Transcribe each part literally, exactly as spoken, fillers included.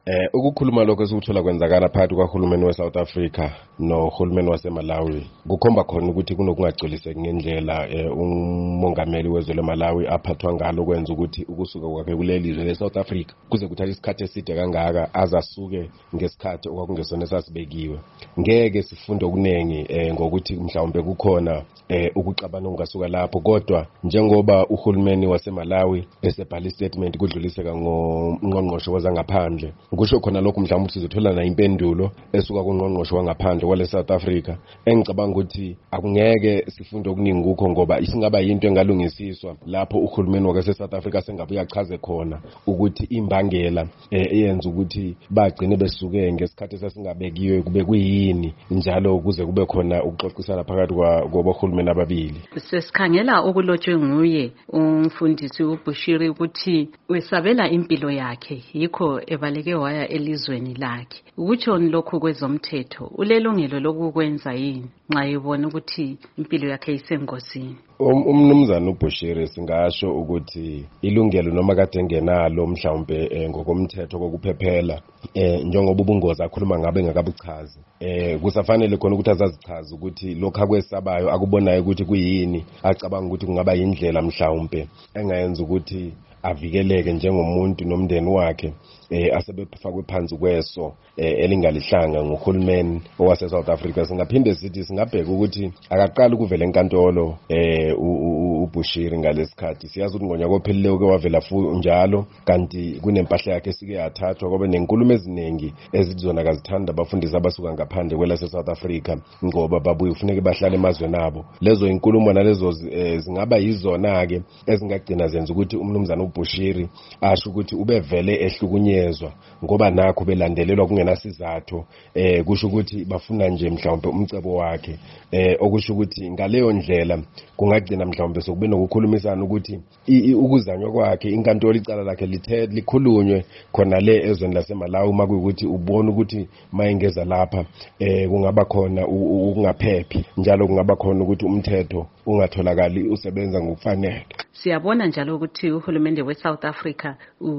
Eh ukukhuluma lokho esukuthola kwenzakala phakathi kwahulumeni weSouth Africa nohulumeni waseMalawi kukhomba khona ukuthi kunokungagculiseki ngendlela umongameli wezwe leMalawi aphathwa ngalo kwenza ukuthi ukusuka kwakhe kuleli lizwe leSouth Africa kuze kuthatha isikhathi eside kangaka azasuke ngesikhathi okwakungesona esasibekiwe. Ngeke sifunde okunengi ngokuthi mhlawumbe kukhona ukuxabana ongasuka lapho, kodwa njengoba uhulumeni waseMalawi esebhala istatement kudluliseka ngongqongqoshe wezangaphandle, kusho khona lokho mhlawumbe ukuthi sizothola na impendulo esuka kungqongqoshe wangaphandle kwale South Africa. Engicabanga ukuthi akungeke sifunde okuningi kukho ngoba isingaba yinto engalungisiswa lapho uhulumeni wake South Africa sengabe uyachaze khona ukuthi imbangela eyenza ukuthi bagcine besuke ngesikhathi esasingabekiwe kube kuyini njalo kuze kube khona ukuxoxisana phakathi kwabahulumeni ababili. Sesikhangela okulotshwe nguye umfundisi uBushiri ukuthi wesabela impilo yakhe yikho ebaleke waya elizweni lakhe. Ukutshoni lokhu kwezomthetho ulelungelo lokukwenza yini nxa ebona ukuthi impilo yakhe isengozini? Umnumzana uBushiri singasho ukuthi ilungelo noma kade engenalo mhlawumbe ngokomthetho kokuphephela njengoba ubungozi akhuluma ngabe engakabuchazi. Eh kusafanele khona ukuthi azazichaza ukuthi lokho akwesabayo akubonayo ukuthi kuyini, acabanga ukuthi kungaba indlela mhlawumbe engayenza ukuthi avikeleke njengomuntu nomndeni wakhe eh asebefakwe phansi kweso elingalihlanga ngohulumeni owase South Africa. Singaphinde sithi singabheka ukuthi akaqala ukuvela enkantolo eh uBushiri ngalesikhathi. Siyazi ukuthi ngonyaka ophelileyo ke wavela futhi njalo, kanti kunempahla yakhe sike yathathwa kwabe nenkulumo eziningi ezizona kazithanda abafundisi abasuka ngaphandle kwelase South Africa ngoba babuye ufuneke bahlale emazweni abo. Lezo inkulumo nalezo zingaba yizona ke ezingagcina zenza ukuthi umnumzana uBushiri asho ukuthi ubevele ehlukunyezwa ngoba nakho belandelelwa kungenasizathu, eh kusho ukuthi bafuna nje mhlawumbe umcebo wakhe, eh okusho ukuthi ngaleyo ndlela kungagcina mhlawumbe sokube nokukhulumisana ukuthi ukuzanywa kwakhe inkantolo icala lakhe lithe likhulunywe khona le ezweni laseMalawi makuyukuthi ubona ukuthi mayengeza lapha eh kungaba khona ukungaphephi njalo kungaba khona ukuthi umthetho ungatholakali usebenza ngokufanele. Siyabona njalo ukuthi uhulumende weSouth Africa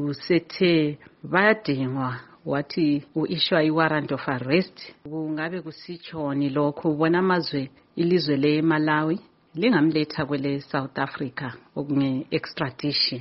usethe bayadingwa wathi uishwa iwarrant of arrest. Kungabe kusitshoni lokho? Ubona amazwe ilizwe leMalawi lingamletha kwele South Africa okunye extradition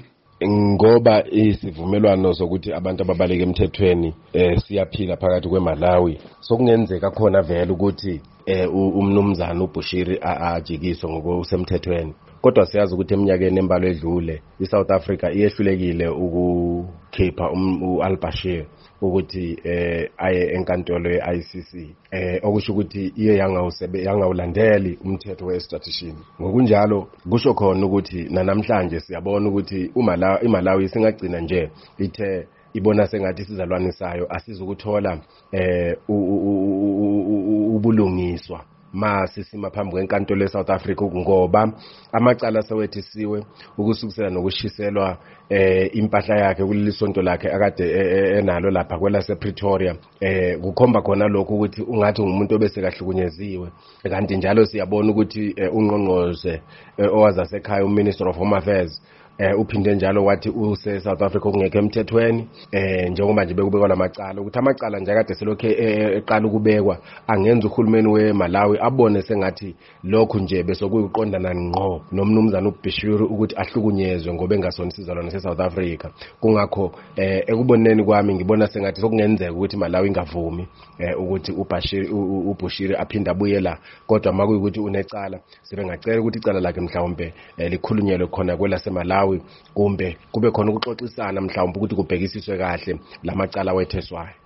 ngoba isivumelwano sokuthi abantu ababaleke emthethweni eh siyaphila phakathi kweMalawi, sokungenzeka khona vele ukuthi eh umnumzana uBushiri ajikiswe ngokusemthethweni. Kodwa siyazi ukuthi eminyakeni embalo edlule iSouth Africa iyehlulekile ukukhipha uAl-Bashir ukuthi eh aye enkantolo ye-I C C, eh okusho ukuthi iye yangawusebe yangawulandeli umthetho we-extradition. Ngokunjalo kusho khona ukuthi namhlanje siyabona ukuthi uMalawi iMalawi singagcina nje ithe ibona sengathi sizalwane sayo asizukuthola eh ubulungiswa mase simaphambi kwenkantolo eSouth Africa ngoba amacala sawethisiwe ukusukisela nokushiselwa eh impahla yakhe kulilisonto lakhe akade enalo lapha kwela sePretoria. Eh kukhomba khona lokho ukuthi ungathi umuntu obese kahlukunyeziwe, kanti njalo siyabona ukuthi ungqongqoze owaza ekhaya uMinister of Home Affairs eh uphinde njalo wathi use South Africa kungeke emthethweni eh njengoba nje bekubekwa lamacala ukuthi amacala nje kade selokhe eqala ukubekwa angenza uhulumeni weMalawi abone sengathi lokho nje bese kuyiqondana ngqo nomnumzana uBushiri ukuthi ahlukunyezwe ngoba engasona isizalwane seSouth Africa. Kungakho eh ekuboneni kwami ngibona sengathi sokungenzeka ukuthi iMalawi ingavumi eh ukuthi uBushiri uBushiri aphinda abuye la, kodwa makuyukuthi unecala sibe ngacela ukuthi icala lakhe mhlawumbe likhulunyelwe khona kwelaseMalawi kumbe kube khona ukuxoxisana mhlawumbe ukuthi kubhekisiswe kahle lamacala wetheswayo.